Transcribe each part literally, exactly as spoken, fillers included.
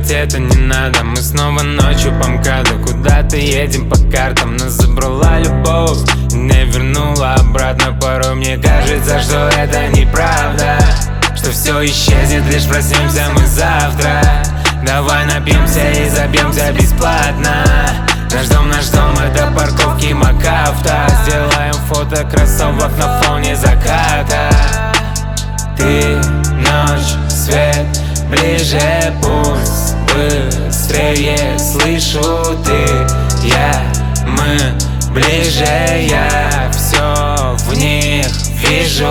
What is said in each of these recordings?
делать это не надо. Мы снова ночью по МКАДу куда-то едем по картам. Нас забрала любовь, не вернула обратно. Порой мне кажется, что это неправда, что все исчезнет, лишь проснемся мы завтра. Давай напьемся и забьемся бесплатно. Наш дом, наш дом, это парковки МакАвто. Сделаем фото кроссовок на фоне заката. Ты, ночь, свет, ближе, пульс быстрее. Слышу ты, я, мы ближе. Я все в них вижу.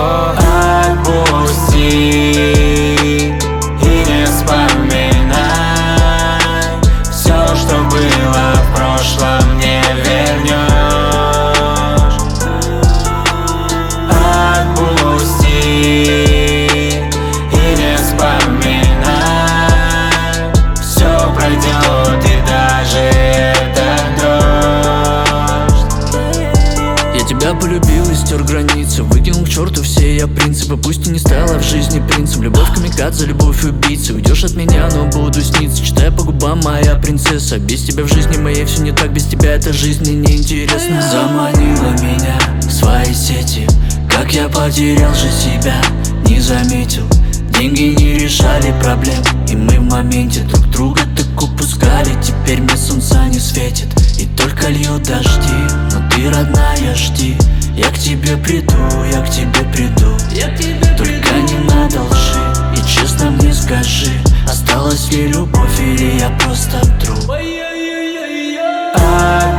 Отпусти и не вспоминай. Все, что было в прошлом, не вернешь. Отпусти и не вспоминай. Все пройдет, и даже этот дождь. Я тебя полюбил и стер границы, выкинул к черту все я принципы. Пусть и не стала в жизни принцем, любовь камикадзе, любовь убийцы. Уйдешь от меня, но буду сниться, читая по губам моя принцесса. Без тебя в жизни моей все не так, без тебя эта жизнь мне неинтересна. Заманила меня в свои сети, как я потерял же себя, не заметил. Деньги не решали проблем, и мы в моменте друг друга так упускали. Теперь мне солнца не светит, и только льют дожди. Но ты, родная, жди, я к тебе приду, я к тебе приду. Только не надо лжи, и честно мне скажи, осталась ли любовь или я просто труп.